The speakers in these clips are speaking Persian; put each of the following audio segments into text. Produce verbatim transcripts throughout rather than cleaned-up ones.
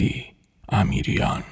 مهدی امیریان.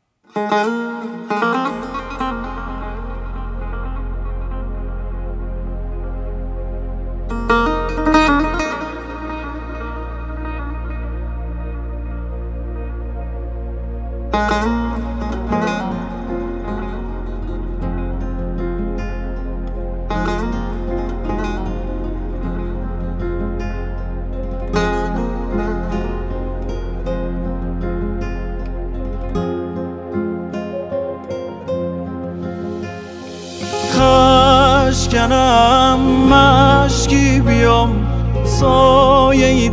خشکنم مشکی بیام سایه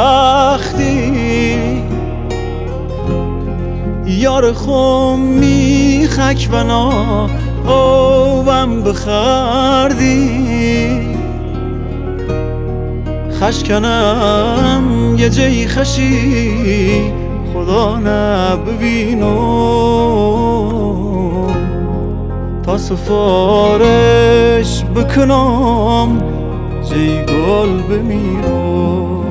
درختی، یار خم میخک بنا اوم بخردی. خشکنم یه جای خشی خدا نبینم، تا سفارش بکنم جای گل بمیرم.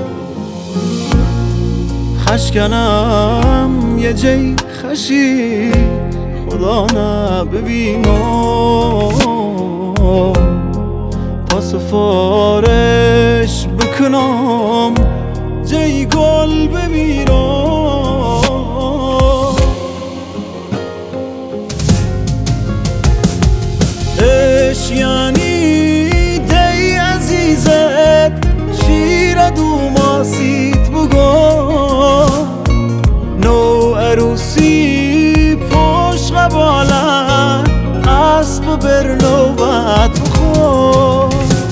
خشکنم یه جای خشی خدا نبینم، تا سفارش بکنم جای گل بمیرم. اش یعنی دی عزیزت شیر دوماسیت بگو، نو عروسی پشت قباله اسب بر نوبت بخور.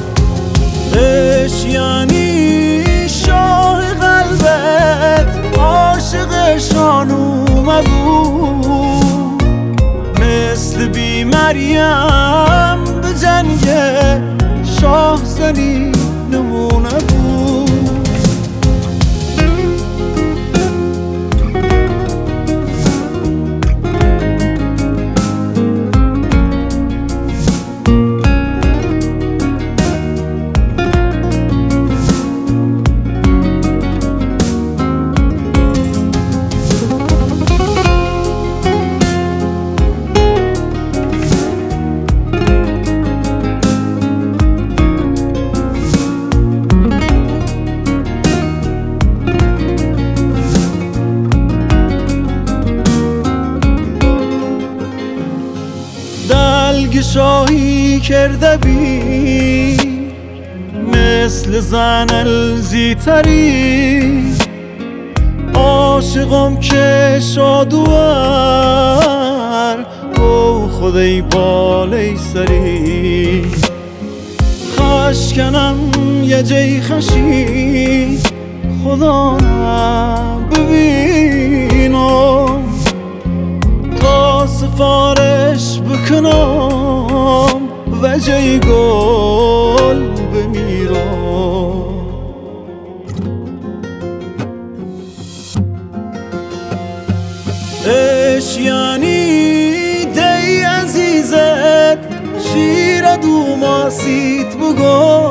اش یعنی شاه قلبت عاشق شانومه بود، مثل بی مریم به جنگ شاه زنی نمونه بود. دلگ شاهی کرده بی مثل زن الزیتری، عاشقم که شادوار او خدای بالای سری. خشکنم یه جای خشی خدا ببینم، تا سفارش بکنم و جای گل بمیرم. اش یعنی دی عزیزت شیر دوماسیت بگو،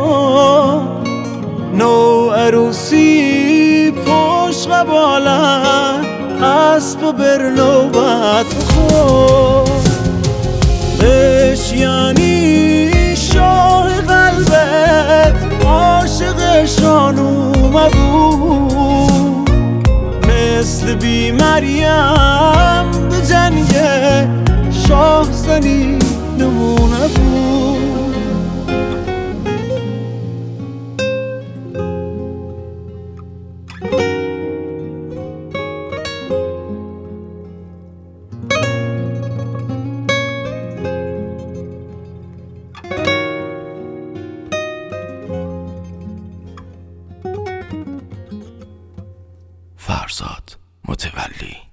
نو عروسی پشت قباله اسب بر نوبت بخور. اش یعنی شاه قلبت عاشق شانومه بود، مثل بی مریم به جنگ شاه زنی نمونه بود. فرزاد متولی.